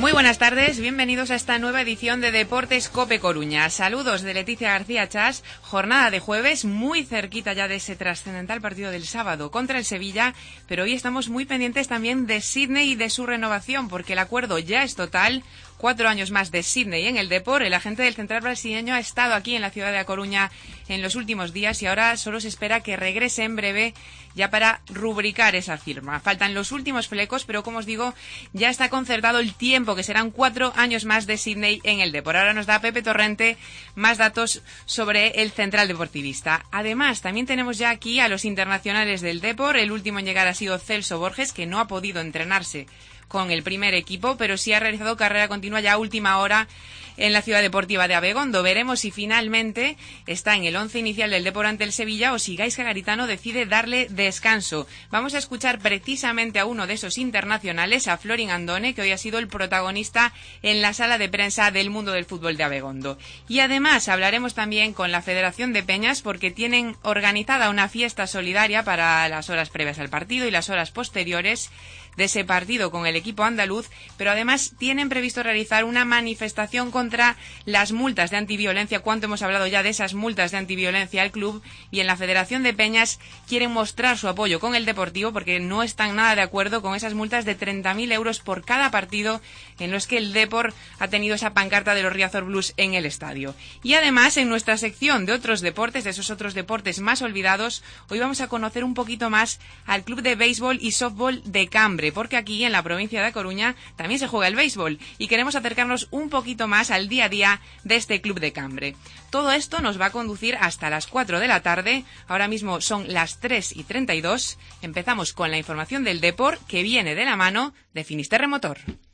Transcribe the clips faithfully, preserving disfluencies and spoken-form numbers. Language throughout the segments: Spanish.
Muy buenas tardes, bienvenidos a esta nueva edición de Deportes Cope Coruña. Saludos de Leticia García Chas, jornada de jueves, muy cerquita ya de ese trascendental partido del sábado contra el Sevilla, pero hoy estamos muy pendientes también de Sydney y de su renovación, porque el acuerdo ya es total. Cuatro años más de Sydney en el Depor. El agente del central brasileño ha estado aquí en la ciudad de A Coruña en los últimos días y ahora solo se espera que regrese en breve ya para rubricar esa firma. Faltan los últimos flecos, pero como os digo, ya está concertado el tiempo, que serán cuatro años más de Sydney en el Depor. Ahora nos da Pepe Torrente más datos sobre el central deportivista. Además, también tenemos ya aquí a los internacionales del Depor. El último en llegar ha sido Celso Borges, que no ha podido entrenarse con el primer equipo, pero sí ha realizado carrera continua ya a última hora en la Ciudad Deportiva de Abegondo. Veremos si finalmente está en el once inicial del Depor ante el Sevilla o si Gaisca Garitano decide darle descanso. Vamos a escuchar precisamente a uno de esos internacionales, a Florin Andone, que hoy ha sido el protagonista en la sala de prensa del Mundo del Fútbol de Abegondo. Y además hablaremos también con la Federación de Peñas, porque tienen organizada una fiesta solidaria para las horas previas al partido y las horas posteriores de ese partido con el equipo andaluz, pero además tienen previsto realizar una manifestación contra las multas de antiviolencia. Cuánto hemos hablado ya de esas multas de antiviolencia al club, y en la Federación de Peñas quieren mostrar su apoyo con el Deportivo porque no están nada de acuerdo con esas multas de treinta mil euros por cada partido en los que el Depor ha tenido esa pancarta de los Riazor Blues en el estadio. Y además, en nuestra sección de otros deportes, de esos otros deportes más olvidados, hoy vamos a conocer un poquito más al club de béisbol y softball de Cambre, porque aquí en la provincia de A Coruña también se juega el béisbol y queremos acercarnos un poquito más al día a día de este club de Cambre. Todo esto nos va a conducir hasta las cuatro de la tarde. Ahora mismo son las tres y treinta y dos. Empezamos con la información del Depor, que viene de la mano de Finisterre Motor.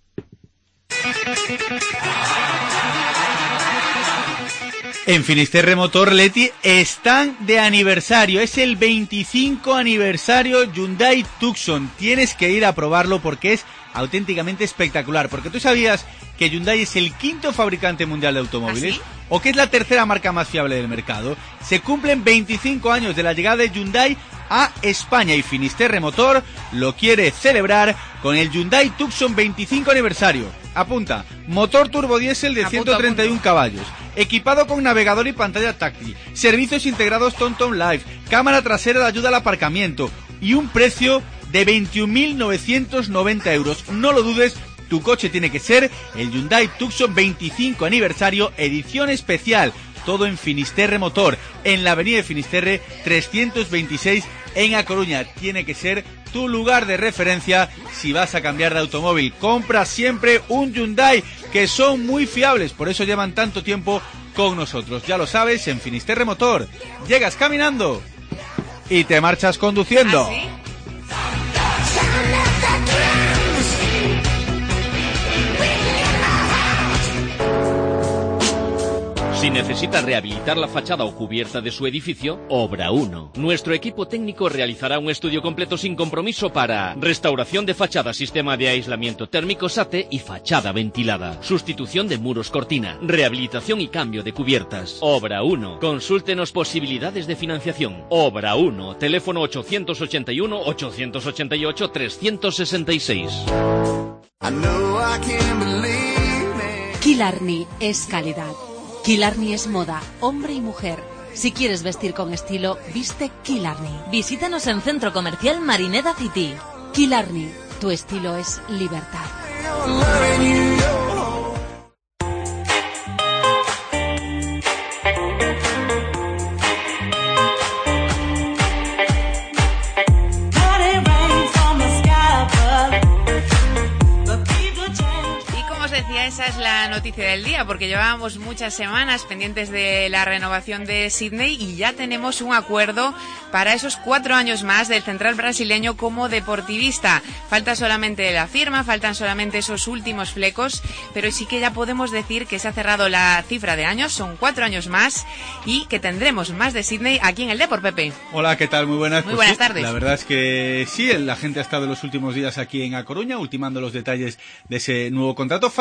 En Finisterre Motor, Leti, están de aniversario. Es el veinticinco aniversario Hyundai Tucson. Tienes que ir a probarlo porque es auténticamente espectacular. Porque tú sabías que Hyundai es el quinto fabricante mundial de automóviles. ¿Ah, sí? O que es la tercera marca más fiable del mercado. Se cumplen veinticinco años de la llegada de Hyundai a España y Finisterre Motor lo quiere celebrar con el Hyundai Tucson veinticinco aniversario. Apunta, motor turbodiesel de apunto, ciento treinta y uno apunto. Caballos, equipado con navegador y pantalla táctil, servicios integrados TomTom Live, cámara trasera de ayuda al aparcamiento y un precio de veintiún mil novecientos noventa euros. No lo dudes, tu coche tiene que ser el Hyundai Tucson veinticinco aniversario edición especial. Todo en Finisterre Motor, en la avenida de Finisterre trescientos veintiséis en A Coruña. Tiene que ser tu lugar de referencia si vas a cambiar de automóvil. Compra siempre un Hyundai, que son muy fiables, por eso llevan tanto tiempo con nosotros. Ya lo sabes, en Finisterre Motor llegas caminando y te marchas conduciendo. ¿Ah, sí? Si necesita rehabilitar la fachada o cubierta de su edificio, Obra uno. Nuestro equipo técnico realizará un estudio completo sin compromiso para restauración de fachada, sistema de aislamiento térmico SATE y fachada ventilada, sustitución de muros cortina, rehabilitación y cambio de cubiertas. Obra uno. Consúltenos posibilidades de financiación. Obra uno. Teléfono ochocientos ochenta y uno, ochocientos ochenta y ocho, trescientos sesenta y seis. Killarney es calidad. Killarney es moda, hombre y mujer. Si quieres vestir con estilo, viste Killarney. Visítanos en Centro Comercial Marineda City. Killarney, tu estilo es libertad. Esa es la noticia del día, porque llevábamos muchas semanas pendientes de la renovación de Sydney y ya tenemos un acuerdo para esos cuatro años más del central brasileño como deportivista. Falta solamente la firma, faltan solamente esos últimos flecos, pero sí que ya podemos decir que se ha cerrado la cifra de años, son cuatro años más y que tendremos más de Sydney aquí en el Depor, Pepe. Hola, ¿qué tal? Muy buenas. Muy pues buenas sí, tardes. La verdad es que sí, la gente ha estado los últimos días aquí en A Coruña ultimando los detalles de ese nuevo contrato. Faltan algunos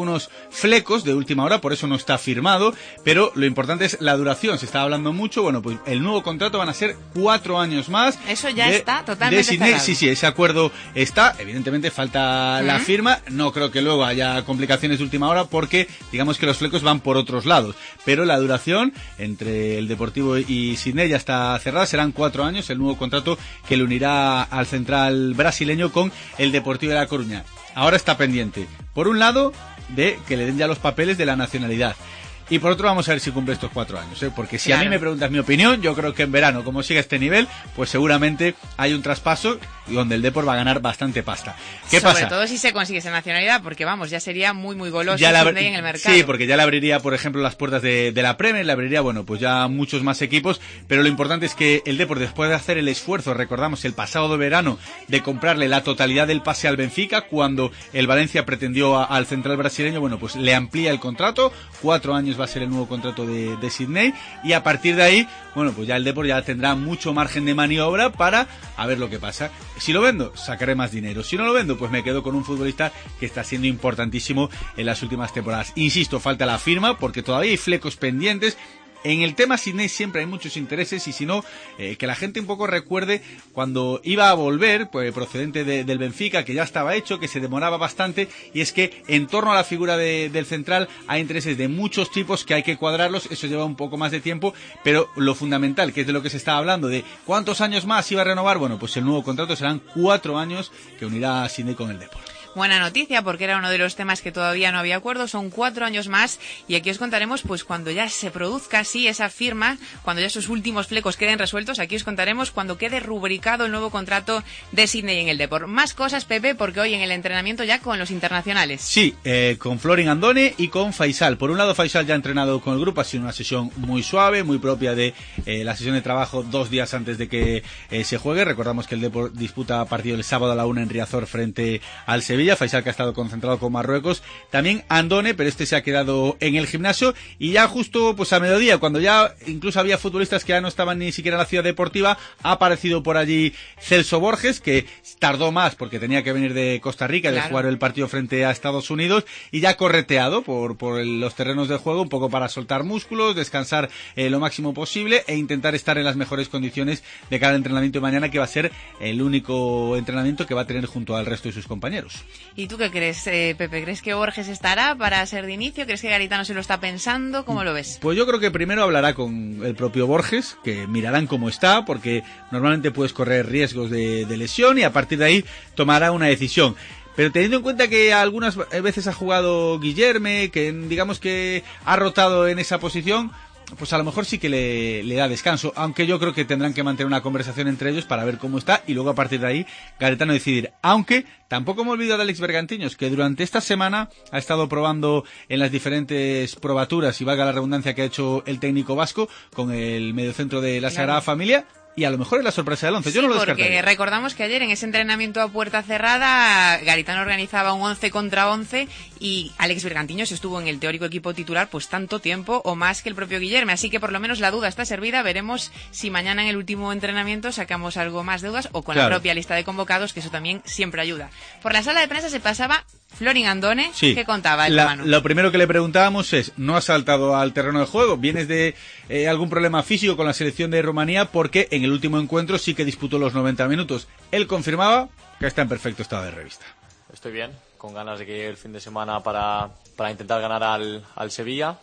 algunos flecos de última hora, por eso no está firmado, pero lo importante es la duración. Se está hablando mucho, bueno, pues el nuevo contrato van a ser cuatro años más. Eso ya de, está totalmente de cerrado. Sí, sí, ese acuerdo está. Evidentemente falta uh-huh. la firma. No creo que luego haya complicaciones de última hora porque digamos que los flecos van por otros lados. Pero la duración entre el Deportivo y Sidney ya está cerrada. Serán cuatro años el nuevo contrato que le unirá al central brasileño con el Deportivo de La Coruña. Ahora está pendiente, por un lado, de que le den ya los papeles de la nacionalidad. Y por otro vamos a ver si cumple estos cuatro años, ¿eh? Porque si claro. a mí me preguntas mi opinión, yo creo que en verano, como siga este nivel, pues seguramente hay un traspaso donde el Depor va a ganar bastante pasta. ¿Qué Sobre pasa? Sobre todo si se consigue esa nacionalidad, porque vamos, ya sería muy muy goloso ya la, en el mercado. Sí, porque ya le abriría, por ejemplo, las puertas de, de la Premier, le abriría, bueno, pues ya muchos más equipos, pero lo importante es que el Depor, después de hacer el esfuerzo, recordamos, el pasado de verano, de comprarle la totalidad del pase al Benfica, cuando el Valencia pretendió a, al central brasileño, bueno, pues le amplía el contrato, cuatro años va a ser el nuevo contrato De, de Sidney, y a partir de ahí, bueno, pues ya el Depor ya tendrá mucho margen de maniobra para a ver lo que pasa. Si lo vendo, sacaré más dinero. Si no lo vendo, pues me quedo con un futbolista que está siendo importantísimo en las últimas temporadas. Insisto, falta la firma porque todavía hay flecos pendientes. En el tema Sidney siempre hay muchos intereses y si no, eh, que la gente un poco recuerde cuando iba a volver, pues procedente de, del Benfica, que ya estaba hecho, que se demoraba bastante, y es que en torno a la figura de, del central hay intereses de muchos tipos que hay que cuadrarlos, eso lleva un poco más de tiempo, pero lo fundamental, que es de lo que se está hablando, de cuántos años más iba a renovar, bueno, pues el nuevo contrato serán cuatro años que unirá a Sidney con el Depor. Buena noticia, porque era uno de los temas que todavía no había acuerdo. Son cuatro años más y aquí os contaremos pues cuando ya se produzca así esa firma, cuando ya esos últimos flecos queden resueltos. Aquí os contaremos cuando quede rubricado el nuevo contrato de Sidney en el Depor. Más cosas, Pepe, porque hoy en el entrenamiento ya con los internacionales. Sí, eh, con Florin Andone y con Faisal. Por un lado, Faisal ya ha entrenado con el grupo, ha sido una sesión muy suave, muy propia de eh, la sesión de trabajo dos días antes de que eh, se juegue. Recordamos que el Depor disputa partido el sábado a la una en Riazor frente al Sevilla. Faisal, que ha estado concentrado con Marruecos, también Andone, pero este se ha quedado en el gimnasio, y ya justo pues a mediodía, cuando ya incluso había futbolistas que ya no estaban ni siquiera en la ciudad deportiva, ha aparecido por allí Celso Borges, que tardó más porque tenía que venir de Costa Rica, claro, de jugar el partido frente a Estados Unidos, y ya correteado por, por el, los terrenos de juego, un poco para soltar músculos, descansar eh, lo máximo posible e intentar estar en las mejores condiciones de cara al entrenamiento de mañana, que va a ser el único entrenamiento que va a tener junto al resto de sus compañeros. ¿Y tú qué crees, eh, Pepe? ¿Crees que Borges estará para ser de inicio? ¿Crees que Garitano se lo está pensando? ¿Cómo lo ves? Pues yo creo que primero hablará con el propio Borges, que mirarán cómo está, porque normalmente puedes correr riesgos de, de lesión, y a partir de ahí tomará una decisión. Pero teniendo en cuenta que algunas veces ha jugado Guillerme, que digamos que ha rotado en esa posición, pues a lo mejor sí que le, le da descanso, aunque yo creo que tendrán que mantener una conversación entre ellos para ver cómo está y luego a partir de ahí Garitano decidir. Aunque tampoco me olvido de Alex Bergantiños, que durante esta semana ha estado probando en las diferentes probaturas, y valga la redundancia que ha hecho el técnico vasco con el mediocentro de la Sagrada Familia, y a lo mejor es la sorpresa del once. Yo sí, no lo porque descartaría. Recordamos que ayer en ese entrenamiento a puerta cerrada Garitano organizaba un once contra once y Alex Bergantiños estuvo en el teórico equipo titular pues tanto tiempo o más que el propio Guillerme, así que por lo menos la duda está servida. Veremos si mañana en el último entrenamiento sacamos algo más de dudas o con claro. la propia lista de convocados, que eso también siempre ayuda. Por la sala de prensa se pasaba Florin Andone, sí. ¿qué contaba el la, hermano? Lo primero que le preguntábamos es, ¿no has saltado al terreno de juego? ¿Vienes de eh, algún problema físico con la selección de Rumanía? Porque en el último encuentro sí que disputó los noventa minutos. Él confirmaba que está en perfecto estado de revista. Estoy bien, con ganas de que llegue el fin de semana para, para intentar ganar al, al Sevilla.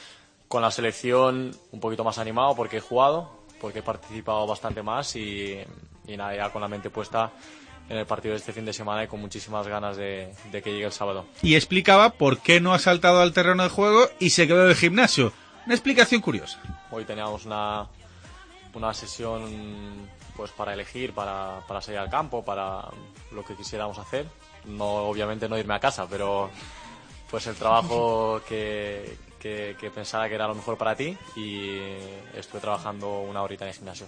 Con la selección un poquito más animado porque he jugado, porque he participado bastante más y, y nada, ya con la mente puesta en el partido de este fin de semana y con muchísimas ganas de, de que llegue el sábado. Y explicaba por qué no ha saltado al terreno de juego y se quedó en el gimnasio. Una explicación curiosa. Hoy teníamos una, una sesión pues para elegir, para, para salir al campo, para lo que quisiéramos hacer. No, obviamente no irme a casa, pero pues el trabajo que, que, que pensaba que era lo mejor para ti, y estuve trabajando una horita en el gimnasio.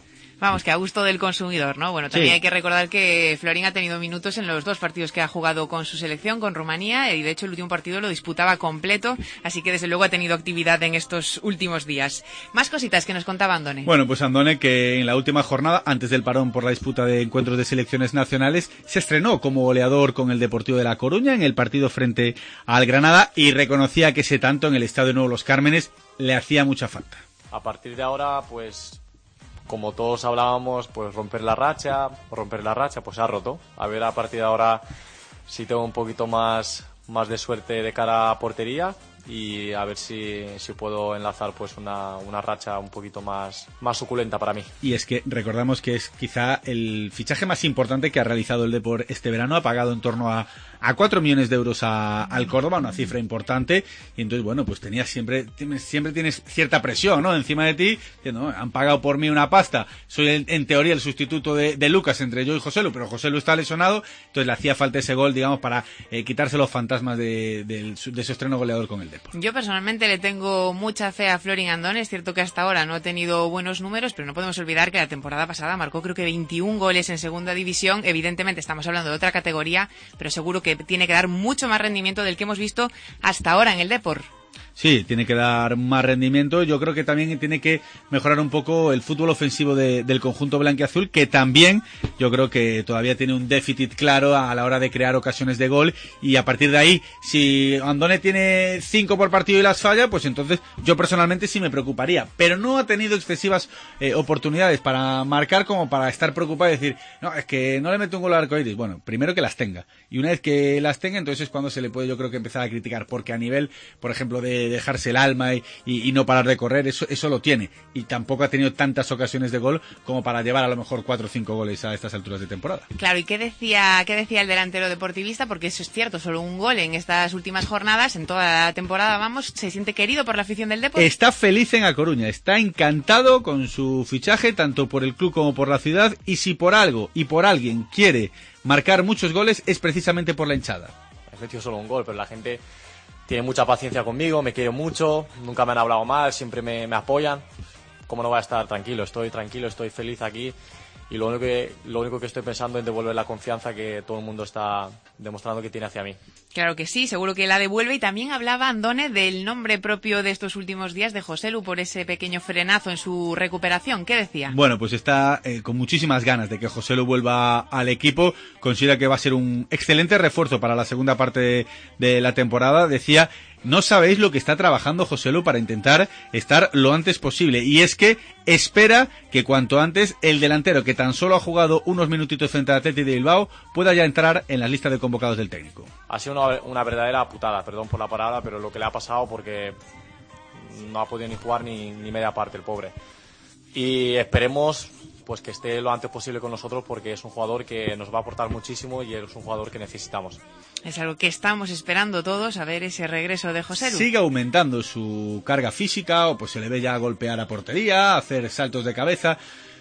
Vamos, que a gusto del consumidor, ¿no? Bueno, también Sí. hay que recordar que Florín ha tenido minutos en los dos partidos que ha jugado con su selección, con Rumanía, y de hecho el último partido lo disputaba completo, así que desde luego ha tenido actividad en estos últimos días. Más cositas que nos contaba Andone. Bueno, pues Andone, que en la última jornada, antes del parón por la disputa de encuentros de selecciones nacionales, se estrenó como goleador con el Deportivo de La Coruña en el partido frente al Granada y reconocía que ese tanto en el Estadio Nuevo Los Cármenes le hacía mucha falta. A partir de ahora, pues, como todos hablábamos, pues romper la racha, romper la racha, pues se ha roto. A ver, a partir de ahora, si tengo un poquito más, más de suerte de cara a portería y a ver si, si puedo enlazar pues una, una racha un poquito más, más suculenta para mí. Y es que recordamos que es quizá el fichaje más importante que ha realizado el Depor este verano, ha pagado en torno a, a cuatro millones de euros a, al Córdoba, una cifra importante, y entonces bueno, pues tenías siempre, tienes, siempre tienes cierta presión, ¿no? Encima de ti, diciendo, ¿no? Han pagado por mí una pasta, soy el, en teoría el sustituto de, de Lucas entre yo y Joselu, pero Joselu está lesionado, entonces le hacía falta ese gol, digamos, para eh, quitarse los fantasmas de, de, de su estreno goleador con el Depor. Yo personalmente le tengo mucha fe a Florin Andone. Es cierto que hasta ahora no ha tenido buenos números, pero no podemos olvidar que la temporada pasada marcó creo que veintiún goles en segunda división. Evidentemente estamos hablando de otra categoría, pero seguro que tiene que dar mucho más rendimiento del que hemos visto hasta ahora en el Depor. Sí, tiene que dar más rendimiento. Yo creo que también tiene que mejorar un poco el fútbol ofensivo de, del conjunto blanquiazul, que también yo creo que todavía tiene un déficit claro a la hora de crear ocasiones de gol, y a partir de ahí, si Andone tiene cinco por partido y las falla, pues entonces yo personalmente sí me preocuparía, pero no ha tenido excesivas eh, oportunidades para marcar como para estar preocupado y decir, no, es que no le meto un gol al arcoíris. Bueno, primero que las tenga, y una vez que las tenga, entonces es cuando se le puede, yo creo, que empezar a criticar, porque a nivel, por ejemplo, de dejarse el alma y, y, y no parar de correr, eso, eso lo tiene, y tampoco ha tenido tantas ocasiones de gol como para llevar a lo mejor cuatro o cinco goles a estas alturas de temporada. Claro, ¿y qué decía, qué decía el delantero deportivista? Porque eso es cierto, solo un gol en estas últimas jornadas, en toda la temporada, vamos, se siente querido por la afición del Depor. Está feliz en A Coruña, está encantado con su fichaje, tanto por el club como por la ciudad, y si por algo y por alguien quiere marcar muchos goles, es precisamente por la hinchada. He metido solo un gol, pero la gente tiene mucha paciencia conmigo, me quiere mucho, nunca me han hablado mal, siempre me, me apoyan. ¿Cómo no voy a estar tranquilo? Estoy tranquilo, estoy feliz aquí, y lo único que, lo único que estoy pensando es devolver la confianza que todo el mundo está demostrando que tiene hacia mí. Claro que sí, seguro que la devuelve. Y también hablaba Andone del nombre propio de estos últimos días de Joselu por ese pequeño frenazo en su recuperación. ¿Qué decía? Bueno, pues está eh, con muchísimas ganas de que Joselu vuelva al equipo. Considera que va a ser un excelente refuerzo para la segunda parte de, de la temporada. Decía, no sabéis lo que está trabajando Joselu para intentar estar lo antes posible. Y es que espera que cuanto antes el delantero, que tan solo ha jugado unos minutitos frente al Athletic de Bilbao, pueda ya entrar en las listas de convocados del técnico. Ha sido una, una verdadera putada, perdón por la palabra, pero lo que le ha pasado, porque no ha podido ni jugar ni, ni media parte el pobre. Y esperemos pues que esté lo antes posible con nosotros, porque es un jugador que nos va a aportar muchísimo y es un jugador que necesitamos. Es algo que estamos esperando todos, a ver ese regreso de Joselu. Sigue aumentando su carga física, o pues se le ve ya golpear a portería, hacer saltos de cabeza.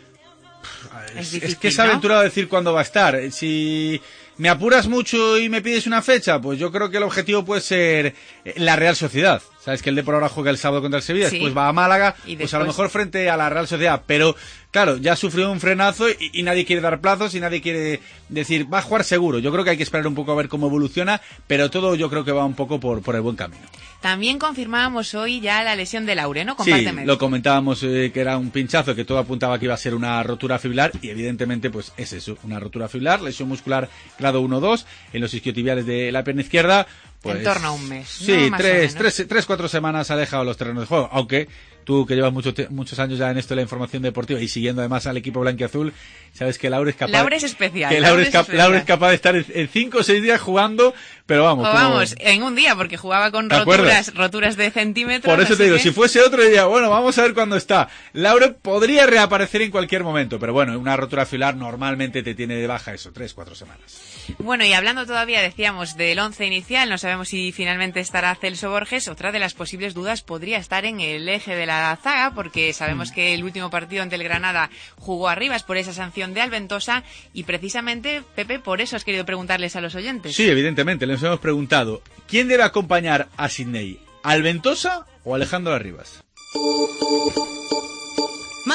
Es, es, difícil, es que es ¿no? aventurado decir cuándo va a estar. Si me apuras mucho y me pides una fecha, pues yo creo que el objetivo puede ser la Real Sociedad. Sabes que el Depor ahora juega el sábado contra el Sevilla, Sí. después va a Málaga, Y pues después... a lo mejor frente a la Real Sociedad, pero claro, ya sufrió un frenazo y, y nadie quiere dar plazos y nadie quiere decir, va a jugar seguro. Yo creo que hay que esperar un poco a ver cómo evoluciona, pero todo yo creo que va un poco por, por el buen camino. También confirmábamos hoy ya la lesión de Laure, ¿no? Sí, Compárteme. lo comentábamos eh, que era un pinchazo, que todo apuntaba que iba a ser una rotura fibrilar, y evidentemente pues es eso, una rotura fibrilar, lesión muscular grado uno dos en los isquiotibiales de la pierna izquierda. Pues, en torno a un mes. Sí, ¿no? Más o tres, menos. tres, tres, cuatro semanas alejado de los terrenos de juego, aunque tú, que llevas mucho te- muchos años ya en esto de la información deportiva y siguiendo además al equipo blanquiazul, sabes que Laure es capaz... Laure es especial. Que Laure, Laure es, cap- es especial. Laure es capaz de estar en, en cinco o seis días jugando, pero vamos... O como- vamos, en un día, porque jugaba con ¿Te acuerdas? roturas, roturas de centímetros. Por eso así te digo, que- si fuese otro diría, bueno, vamos a ver cuándo está. Laure podría reaparecer en cualquier momento, pero bueno, una rotura fibrilar normalmente te tiene de baja eso, tres, cuatro semanas. Bueno, y hablando todavía, decíamos, del once inicial, no sabemos si finalmente estará Celso Borges. Otra de las posibles dudas podría estar en el eje de la zaga, porque sabemos mm. que el último partido ante el Granada jugó Arribas por esa sanción de Alventosa, y precisamente, Pepe, por eso has querido preguntarles a los oyentes. Sí, evidentemente, les hemos preguntado, ¿quién debe acompañar a Sidney? ¿Alventosa o Alejandro Arribas? My love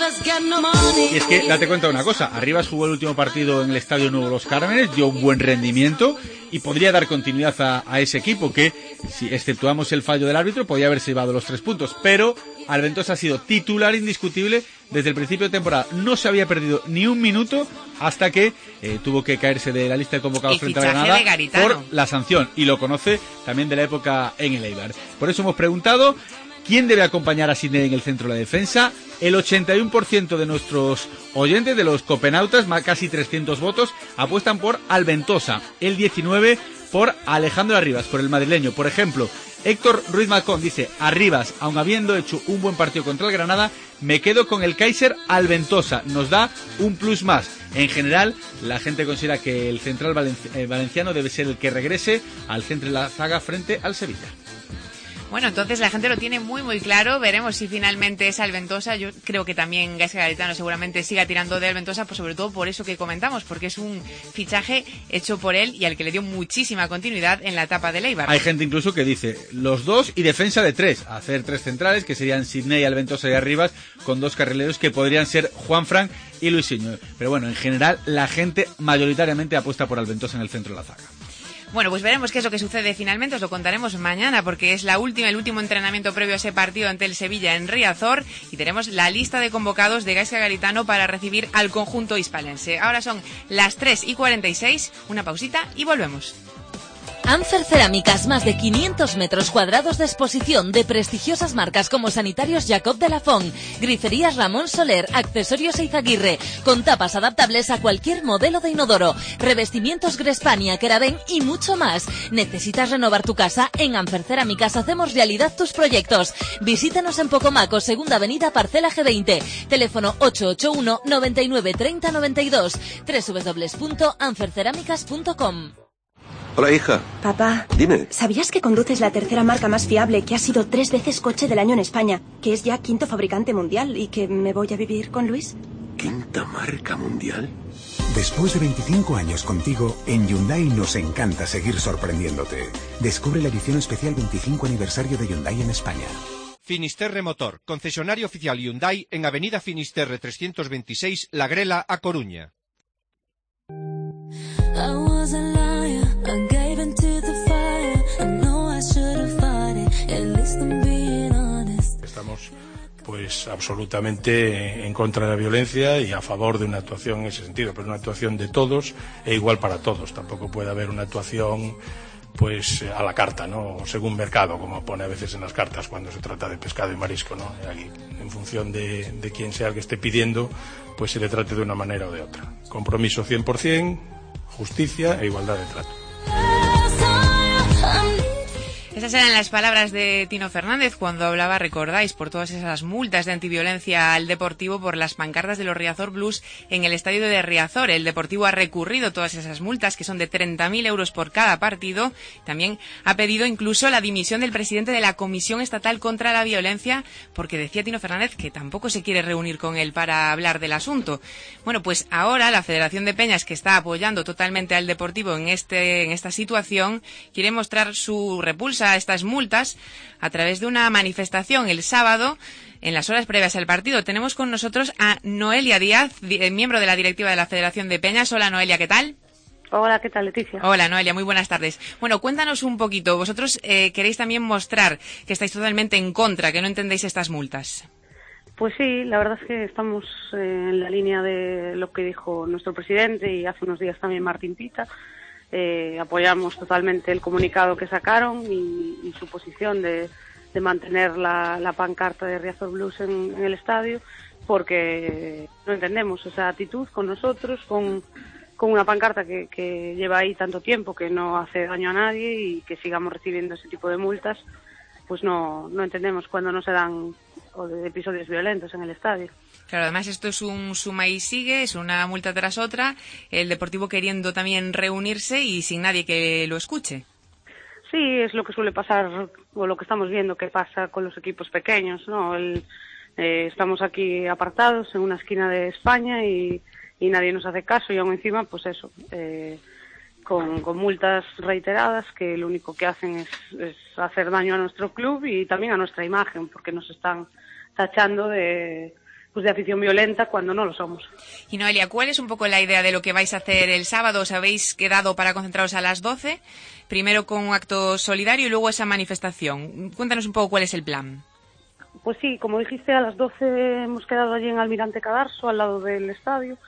Y es que, date cuenta de una cosa, Arribas jugó el último partido en el Estadio Nuevo Los Cármenes, dio un buen rendimiento y podría dar continuidad a, a ese equipo que, si exceptuamos el fallo del árbitro, podría haberse llevado los tres puntos, pero Alventosa ha sido titular indiscutible desde el principio de temporada. No se había perdido ni un minuto hasta que eh, tuvo que caerse de la lista de convocados frente a Granada por la sanción, y lo conoce también de la época en el Eibar. Por eso hemos preguntado quién debe acompañar a Sidney en el centro de la defensa. El ochenta y uno por ciento de nuestros oyentes, de los copenautas, más casi trescientos votos, apuestan por Alventosa. El diecinueve por ciento por Alejandro Arribas, por el madrileño. Por ejemplo, Héctor Ruiz Macón dice: Arribas, aun habiendo hecho un buen partido contra el Granada, me quedo con el Kaiser Alventosa, nos da un plus más. En general, la gente considera que el central valenci- eh, valenciano debe ser el que regrese al centro de la zaga frente al Sevilla. Bueno, entonces la gente lo tiene muy muy claro. Veremos si finalmente es Alventosa. Yo creo que también Gaisca Garitano seguramente siga tirando de Alventosa, pues sobre todo por eso que comentamos, porque es un fichaje hecho por él y al que le dio muchísima continuidad en la etapa de Eibar. Hay gente incluso que dice los dos y defensa de tres, hacer tres centrales que serían Sidney, Alventosa y Arribas, con dos carrileros que podrían ser Juanfran y Luisinho. Pero bueno, en general la gente mayoritariamente apuesta por Alventosa en el centro de la zaga. Bueno, pues veremos qué es lo que sucede finalmente, os lo contaremos mañana, porque es la última, el último entrenamiento previo a ese partido ante el Sevilla en Riazor, y tenemos la lista de convocados de Gaisca Garitano para recibir al conjunto hispalense. Ahora son las tres y cuarenta y seis, una pausita y volvemos. Anfer Cerámicas, más de quinientos metros cuadrados de exposición de prestigiosas marcas como Sanitarios Jacob de la Font, Griferías Ramón Soler, Accesorios Eizaguirre, con tapas adaptables a cualquier modelo de inodoro, revestimientos Grespania, Keraben y mucho más. ¿Necesitas renovar tu casa? En Anfer Cerámicas hacemos realidad tus proyectos. Visítanos en Pocomaco, Segunda Avenida, Parcela G veinte, teléfono ocho ocho uno, noventa y nueve, treinta, noventa y dos, doble u doble u doble u punto anfer cerámicas punto com. Hola, hija. Papá, dime. ¿Sabías que conduces la tercera marca más fiable, que ha sido tres veces coche del año en España, que es ya quinto fabricante mundial y que me voy a vivir con Luis? ¿Quinta marca mundial? Después de veinticinco años contigo, en Hyundai nos encanta seguir sorprendiéndote. Descubre la edición especial veinticinco aniversario de Hyundai en España. Finisterre Motor, concesionario oficial Hyundai en Avenida Finisterre trescientos veintiséis, La Grela, A Coruña. Estamos pues absolutamente en contra de la violencia y a favor de una actuación en ese sentido, pero una actuación de todos e igual para todos. Tampoco puede haber una actuación pues a la carta, ¿no? Según mercado, como pone a veces en las cartas cuando se trata de pescado y marisco, ¿no? Aquí, en función de, de quién sea el que esté pidiendo, pues se le trate de una manera o de otra. Compromiso cien por ciento, justicia e igualdad de trato. Esas eran las palabras de Tino Fernández cuando hablaba, recordáis, por todas esas multas de antiviolencia al Deportivo por las pancartas de los Riazor Blues en el estadio de Riazor. El Deportivo ha recurrido todas esas multas, que son de treinta mil euros por cada partido. También ha pedido incluso la dimisión del presidente de la Comisión Estatal contra la Violencia, porque decía Tino Fernández que tampoco se quiere reunir con él para hablar del asunto. Bueno, pues ahora la Federación de Peñas, que está apoyando totalmente al Deportivo en este en esta situación, quiere mostrar su repulsa a estas multas a través de una manifestación el sábado en las horas previas al partido. Tenemos con nosotros a Noelia Díaz, miembro de la directiva de la Federación de Peñas. Hola, Noelia, ¿qué tal? Hola, ¿qué tal, Leticia? Hola, Noelia, muy buenas tardes. Bueno, cuéntanos un poquito. Vosotros eh, queréis también mostrar que estáis totalmente en contra, que no entendéis estas multas. Pues sí, la verdad es que estamos eh, en la línea de lo que dijo nuestro presidente y hace unos días también Martín Pita. Eh, apoyamos totalmente el comunicado que sacaron y, y su posición de, de mantener la, la pancarta de Riazor Blues en, en el estadio, porque no entendemos esa actitud con nosotros, con, con una pancarta que, que lleva ahí tanto tiempo, que no hace daño a nadie, y que sigamos recibiendo ese tipo de multas. Pues no, no entendemos cuando no se dan o de episodios violentos en el estadio. Claro, además esto es un suma y sigue, es una multa tras otra, el Deportivo queriendo también reunirse y sin nadie que lo escuche. Sí, es lo que suele pasar, o lo que estamos viendo que pasa con los equipos pequeños, ¿no? El, eh, estamos aquí apartados en una esquina de España y, y nadie nos hace caso, y aún encima, pues eso, eh, con, con multas reiteradas que lo único que hacen es, es hacer daño a nuestro club y también a nuestra imagen, porque nos están tachando de... pues de afición violenta cuando no lo somos. Y Noelia, ¿cuál es un poco la idea de lo que vais a hacer el sábado? ¿Os habéis quedado para concentraros a las doce? Primero con un acto solidario y luego esa manifestación. Cuéntanos un poco cuál es el plan. Pues sí, como dijiste, a las doce hemos quedado allí en Almirante Cadarso, al lado del estadio.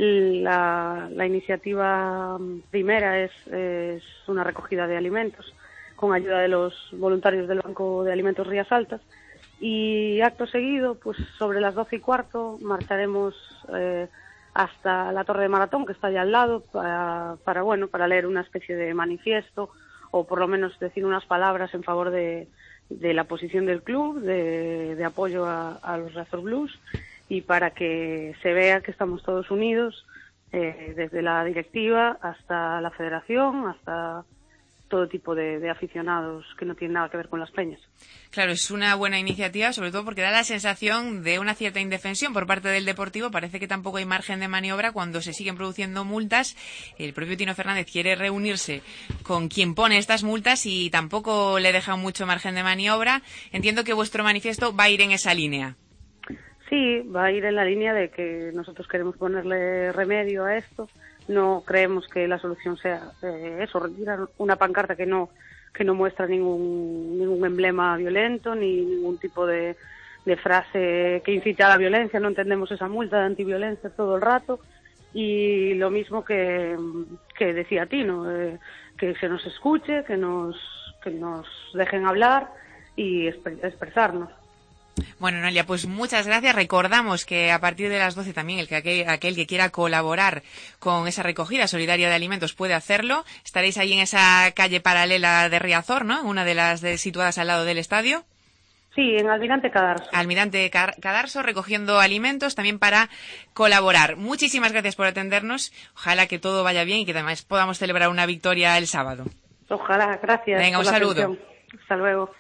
La, la iniciativa primera es, es una recogida de alimentos con ayuda de los voluntarios del Banco de Alimentos Rías Altas. Y acto seguido, pues sobre las doce y cuarto, marcharemos eh, hasta la Torre de Maratón, que está allá al lado, para, para, bueno, para leer una especie de manifiesto o por lo menos decir unas palabras en favor de, de la posición del club, de, de apoyo a, a los Razor Blues, y para que se vea que estamos todos unidos, eh, desde la directiva hasta la federación, hasta todo tipo de, de aficionados que no tienen nada que ver con las peñas. Claro, es una buena iniciativa, sobre todo porque da la sensación de una cierta indefensión por parte del Deportivo. Parece que tampoco hay margen de maniobra cuando se siguen produciendo multas. El propio Tino Fernández quiere reunirse con quien pone estas multas y tampoco le deja mucho margen de maniobra. Entiendo que vuestro manifiesto va a ir en esa línea. Sí, va a ir en la línea de que nosotros queremos ponerle remedio a esto. No creemos que la solución sea eh, eso, retirar una pancarta que no que no muestra ningún ningún emblema violento ni ningún tipo de, de frase que incite a la violencia. No entendemos esa multa de antiviolencia todo el rato. Y lo mismo que, que decía Tino, eh, que se nos escuche, que nos que nos dejen hablar y exp- expresarnos. Bueno, Noelia, pues muchas gracias. Recordamos que a partir de las doce también el que aquel, aquel que quiera colaborar con esa recogida solidaria de alimentos puede hacerlo. Estaréis ahí en esa calle paralela de Riazor, ¿no? Una de las de, situadas al lado del estadio. Sí, en Almirante Cadarso. Almirante Cadarso, recogiendo alimentos también para colaborar. Muchísimas gracias por atendernos. Ojalá que todo vaya bien y que además podamos celebrar una victoria el sábado. Ojalá, gracias. Venga, un saludo. Atención. Hasta luego.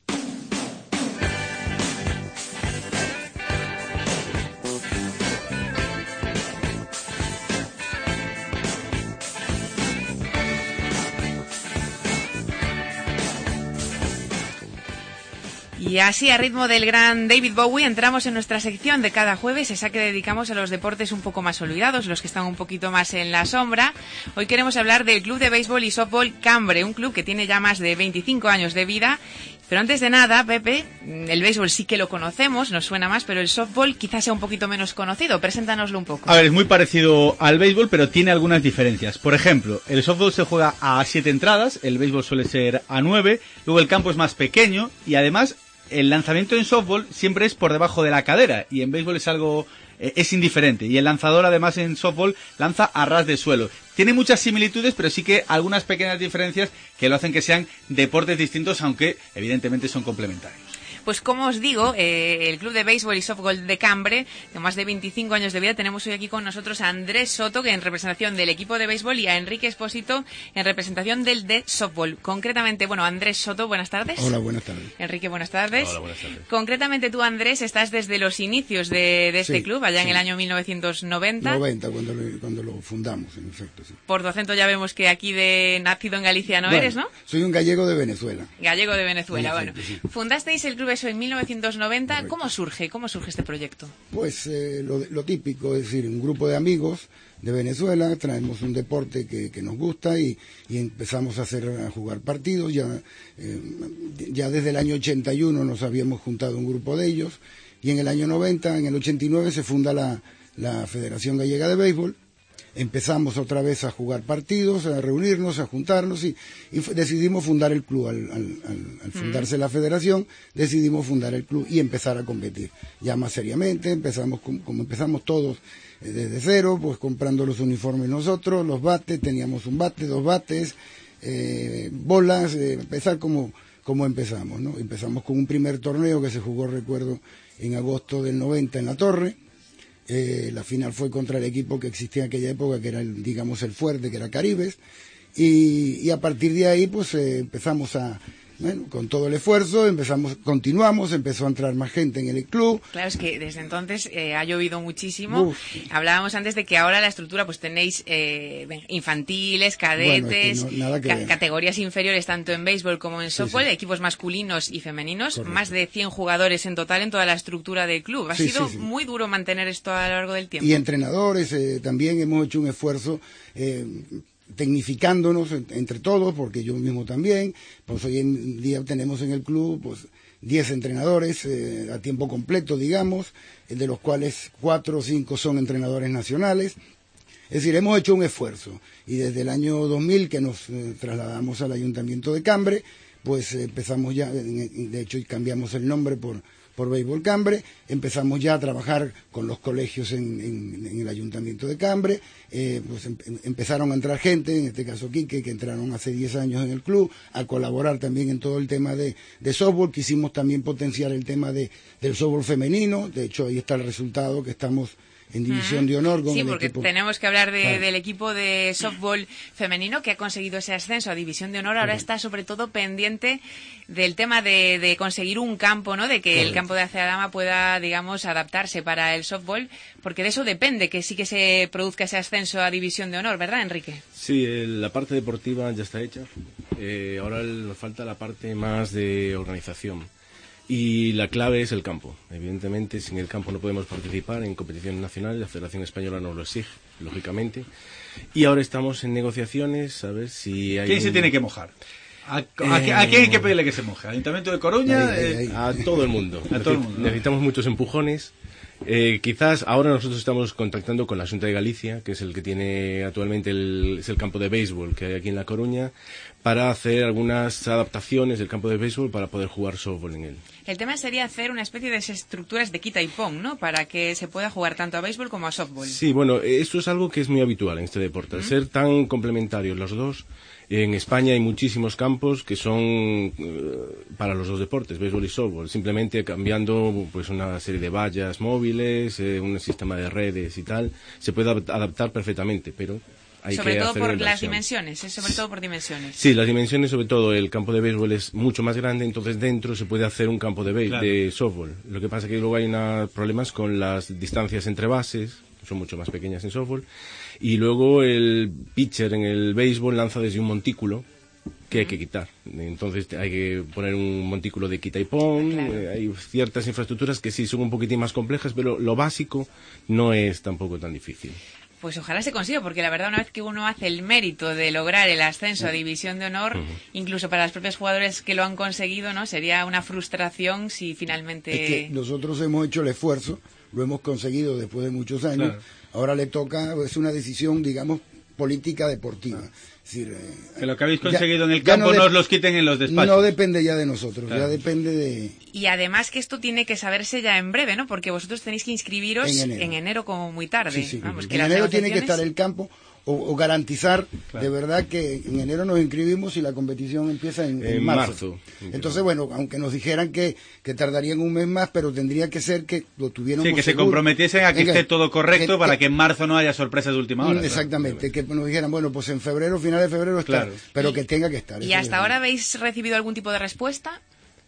Y así, a ritmo del gran David Bowie, entramos en nuestra sección de cada jueves, esa que dedicamos a los deportes un poco más olvidados, los que están un poquito más en la sombra. Hoy queremos hablar del Club de Béisbol y Softball Cambre, un club que tiene ya más de veinticinco años de vida. Pero antes de nada, Pepe, el béisbol sí que lo conocemos, nos suena más, pero el softball quizás sea un poquito menos conocido. Preséntanoslo un poco. A ver, es muy parecido al béisbol, pero tiene algunas diferencias. Por ejemplo, el softball se juega a siete entradas, el béisbol suele ser a nueve, luego el campo es más pequeño y además el lanzamiento en softball siempre es por debajo de la cadera y en béisbol es algo eh, es indiferente y el lanzador además en softball lanza a ras de suelo. Tiene muchas similitudes, pero sí que algunas pequeñas diferencias que lo hacen que sean deportes distintos, aunque evidentemente son complementarios. Pues como os digo, eh, el Club de Béisbol y Softball de Cambre, de más de veinticinco años de vida, tenemos hoy aquí con nosotros a Andrés Soto, que en representación del equipo de béisbol, y a Enrique Espósito en representación del de softball. Concretamente, bueno, Andrés Soto, buenas tardes. Hola, buenas tardes. Enrique, buenas tardes. Hola, buenas tardes. Concretamente tú, Andrés, estás desde los inicios de, de este sí, club, allá sí. en el año mil novecientos noventa. noventa, cuando lo, cuando lo fundamos, en efecto, sí. Por tu acento ya vemos que aquí de nacido en Galicia no bueno, eres, ¿no? Soy un gallego de Venezuela. Gallego de Venezuela, en efecto, bueno. Sí. Fundasteis el club eso en mil novecientos noventa. Correcto. ¿Cómo surge? ¿Cómo surge este proyecto? Pues eh, lo, lo típico, es decir, un grupo de amigos de Venezuela, traemos un deporte que, que nos gusta y, y empezamos a hacer a jugar partidos. Ya, eh, ya desde el año ochenta y uno nos habíamos juntado un grupo de ellos y en el año noventa, en el ochenta y nueve se funda la, la Federación Gallega de Béisbol. Empezamos otra vez a jugar partidos, a reunirnos, a juntarnos y, y decidimos fundar el club. Al, al, al fundarse mm. la federación, decidimos fundar el club y empezar a competir. Ya más seriamente, empezamos como, como empezamos todos eh, desde cero, pues comprando los uniformes nosotros, los bates, teníamos un bate, dos bates, eh, bolas, eh, empezar como, como empezamos, ¿no? Empezamos con un primer torneo que se jugó, recuerdo, en agosto del noventa en La Torre. Eh, la final fue contra el equipo que existía en aquella época, que era, el, digamos, el fuerte, que era Caribes, y, y a partir de ahí pues eh, empezamos a, bueno, con todo el esfuerzo, empezamos, continuamos, empezó a entrar más gente en el club. Claro, es que desde entonces eh, ha llovido muchísimo. Uf. Hablábamos antes de que ahora la estructura, pues tenéis eh, infantiles, cadetes, bueno, es que no, nada que ca categorías inferiores tanto en béisbol como en softball, sí, sí. equipos masculinos y femeninos, correcto. Más de cien jugadores en total en toda la estructura del club. Ha sí, sido sí, sí. muy duro mantener esto a lo largo del tiempo. Y entrenadores, eh, también hemos hecho un esfuerzo eh, tecnificándonos entre todos, porque yo mismo también, pues hoy en día tenemos en el club pues diez entrenadores eh, a tiempo completo, digamos, de los cuales cuatro o cinco son entrenadores nacionales. Es decir, hemos hecho un esfuerzo, y desde el año dos mil que nos eh, trasladamos al Ayuntamiento de Cambre, pues eh, empezamos ya, de hecho cambiamos el nombre por por Béisbol Cambre, empezamos ya a trabajar con los colegios en, en, en el Ayuntamiento de Cambre, eh, pues em, empezaron a entrar gente, en este caso Quique, que entraron hace diez años en el club, a colaborar también en todo el tema de, de softball. Quisimos también potenciar el tema de, del softball femenino, de hecho ahí está el resultado, que estamos en división de honor con sí, el porque equipo. Tenemos que hablar de, claro. del equipo de softball femenino que ha conseguido ese ascenso a división de honor. Ahora okay. está sobre todo pendiente del tema de, de conseguir un campo, ¿no? De que Correcto. El campo de Aceadama pueda, digamos, adaptarse para el softball, porque de eso depende que sí que se produzca ese ascenso a división de honor, ¿verdad, Enrique? Sí, la parte deportiva ya está hecha. Eh, ahora nos falta la parte más de organización. Y la clave es el campo. Evidentemente, sin el campo no podemos participar en competiciones nacionales. La Federación Española nos lo exige, lógicamente. Y ahora estamos en negociaciones a ver si hay... ¿Quién un... se tiene que mojar? ¿A, a, eh... ¿A quién hay que pedirle que se moje? ¿Al Ayuntamiento de Coruña? Ahí, ahí, ahí. A todo el mundo. A todo el mundo. Necesitamos muchos empujones. Eh, quizás ahora nosotros estamos contactando con la Xunta de Galicia, que es el que tiene actualmente el, es el campo de béisbol que hay aquí en La Coruña, para hacer algunas adaptaciones del campo de béisbol para poder jugar softball en él. El tema sería hacer una especie de estructuras de quita y pon, ¿no? Para que se pueda jugar tanto a béisbol como a softball. Sí, bueno, esto es algo que es muy habitual en este deporte. Al ¿Mm? ser tan complementarios los dos, en España hay muchísimos campos que son eh, para los dos deportes, béisbol y softball, simplemente cambiando pues una serie de vallas móviles, eh, un sistema de redes y tal, se puede adaptar perfectamente, pero hay sobre que todo hacer por una las dimensiones, ¿eh? Sobre todo por dimensiones. Sí, las dimensiones, sobre todo el campo de béisbol es mucho más grande, entonces dentro se puede hacer un campo de, claro. de softball. Lo que pasa es que luego hay una, problemas con las distancias entre bases, son mucho más pequeñas en softball. Y luego el pitcher en el béisbol lanza desde un montículo que hay que quitar. Entonces hay que poner un montículo de quita y pon. Claro. Eh, hay ciertas infraestructuras que sí son un poquitín más complejas, pero lo básico no es tampoco tan difícil. Pues ojalá se consiga, porque la verdad una vez que uno hace el mérito de lograr el ascenso a División de Honor, uh-huh. incluso para los propios jugadores que lo han conseguido, ¿no? Sería una frustración si finalmente... Es que nosotros hemos hecho el esfuerzo, lo hemos conseguido después de muchos años, claro. Ahora le toca, es una decisión, digamos, política deportiva. Ah. Es decir, eh, que lo que habéis conseguido ya, en el campo no, de, no os los quiten en los despachos. No depende ya de nosotros, claro. Ya depende de... Y además que esto tiene que saberse ya en breve, ¿no? Porque vosotros tenéis que inscribiros en enero, en enero como muy tarde. Sí, sí. Vamos, en que enero negociaciones... tiene que estar el campo o, o garantizar, claro. De verdad que en enero nos inscribimos y la competición empieza en, en, en marzo. marzo. Entonces, bueno, aunque nos dijeran que, que tardarían un mes más, pero tendría que ser que lo tuviéramos Sí, que seguro. Se comprometiesen a que Venga, esté todo correcto que, para que en marzo no haya sorpresas de última hora. Exactamente, claro. Que nos dijeran, bueno, pues en febrero, finales de febrero está, claro. Pero y, que tenga que estar. ¿Y hasta ahora habéis recibido algún tipo de respuesta?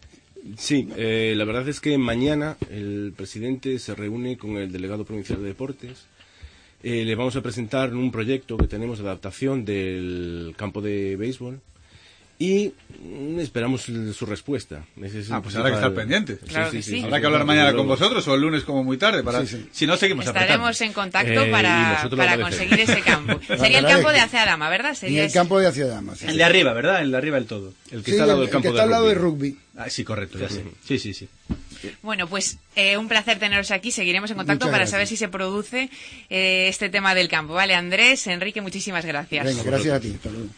Sí, eh, la verdad es que mañana el presidente se reúne con el delegado provincial de deportes. Eh, le vamos a presentar un proyecto que tenemos de adaptación del campo de béisbol y esperamos su respuesta. Ese es ah, pues habrá que estar pendientes. Claro sí, que sí. sí. Habrá que hablar mañana con vosotros o el lunes como muy tarde. Para... Sí, sí. Si no, seguimos Estaremos apretando. en contacto eh, para, para conseguir ese campo. Sería el campo de Aceadama, ¿verdad? Sería en el ese... campo de Aceadama. Sí. El de arriba, ¿verdad? El de arriba del todo. El que sí, está al lado el, del campo el que está de al lado rugby. de rugby. Ah, sí, correcto, ya sé. Sí, sí, sí. Bueno, pues eh, un placer teneros aquí. Seguiremos en contacto Muchas para gracias. saber si se produce eh, este tema del campo. Vale, Andrés, Enrique, muchísimas gracias. Venga, gracias a ti. Hasta luego.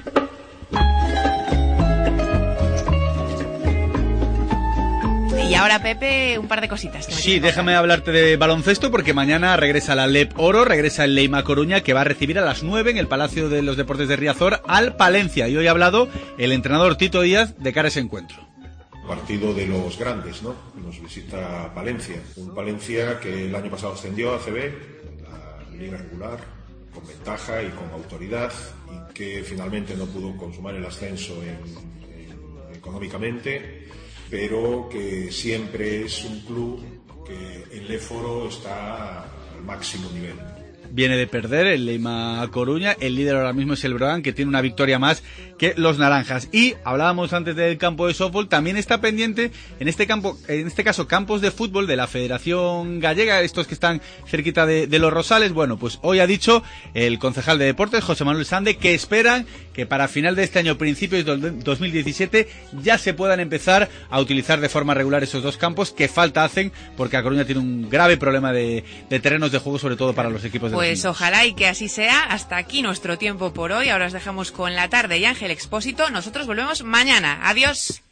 Y ahora, Pepe, un par de cositas. Sí, déjame hablarte de baloncesto porque mañana regresa la L E P Oro, regresa el Leima Coruña, que va a recibir a las nueve en el Palacio de los Deportes de Riazor al Palencia. Y hoy ha hablado el entrenador Tito Díaz de cara a ese encuentro. Partido de los grandes, ¿no? Nos visita Palencia, un Palencia que el año pasado ascendió a A C B, en la liga regular, con ventaja y con autoridad, y que finalmente no pudo consumar el ascenso en, en, económicamente, pero que siempre es un club que en Léforo está al máximo nivel. Viene de perder el Leima Coruña, el líder ahora mismo es el Breogán, que tiene una victoria más que los naranjas. Y hablábamos antes del campo de softball, también está pendiente en este campo, en este caso campos de fútbol de la Federación Gallega, estos que están cerquita de, de los Rosales. Bueno, pues hoy ha dicho el concejal de deportes, José Manuel Sande, que esperan que para final de este año, principios del dos mil diecisiete, ya se puedan empezar a utilizar de forma regular esos dos campos que falta hacen, porque A Coruña tiene un grave problema de, de terrenos de juego, sobre todo para los equipos de Pues ojalá y que así sea. Hasta aquí nuestro tiempo por hoy. Ahora os dejamos con La Tarde y Ángel Expósito. Nosotros volvemos mañana. Adiós.